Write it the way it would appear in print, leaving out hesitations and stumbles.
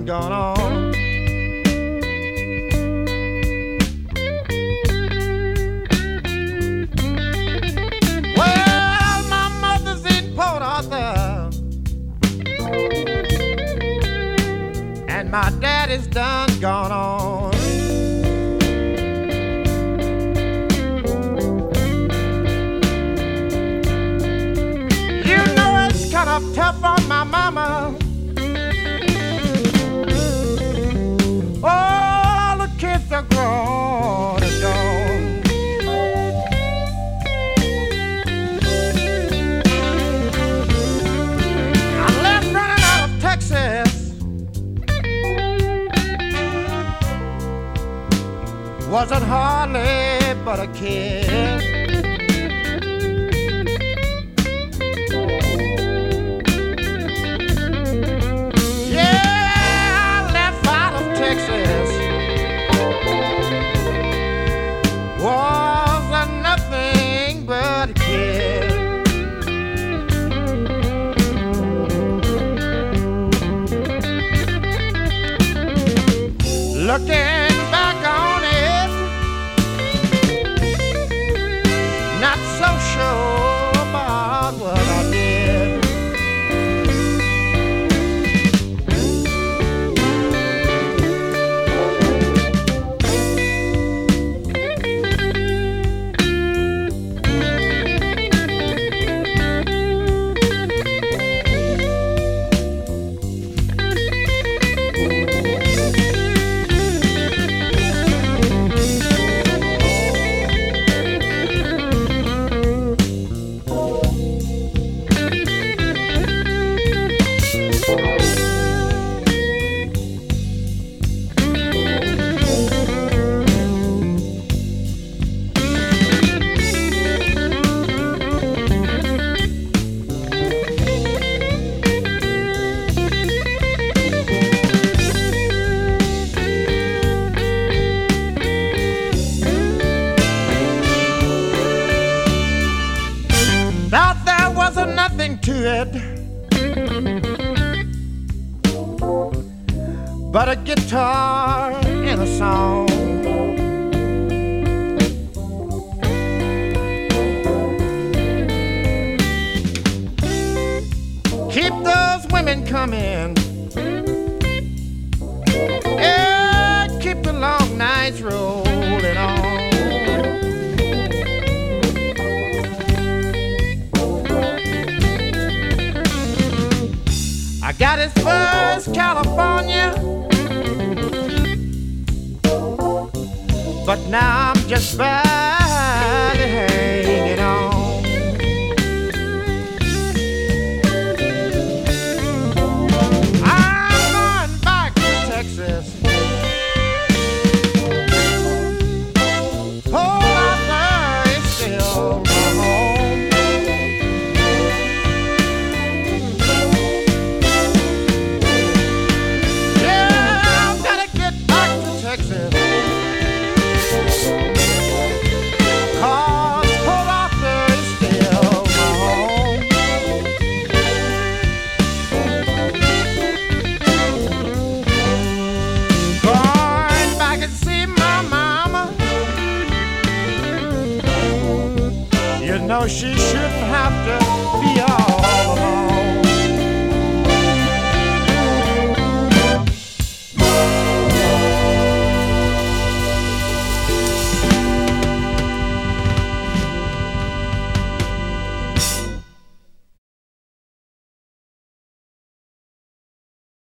done gone on. Well, my mother's in Port Arthur, and my daddy's done gone on. Tough on my mama. All the kids are grown and gone. I left running out of Texas. Wasn't hardly but a kid. Looking back on it, not so sure about what I did. Thought there wasn't nothing to it but a guitar and a song. Keep those women coming, yeah, keep the long nights rolling on. I got his first California, but now I'm just barely hanging on. I'm going back to Texas. Port Arthur is still my home. Texas, 'cause Port Arthur is still my home. Going back and see my mama. You know she shouldn't have to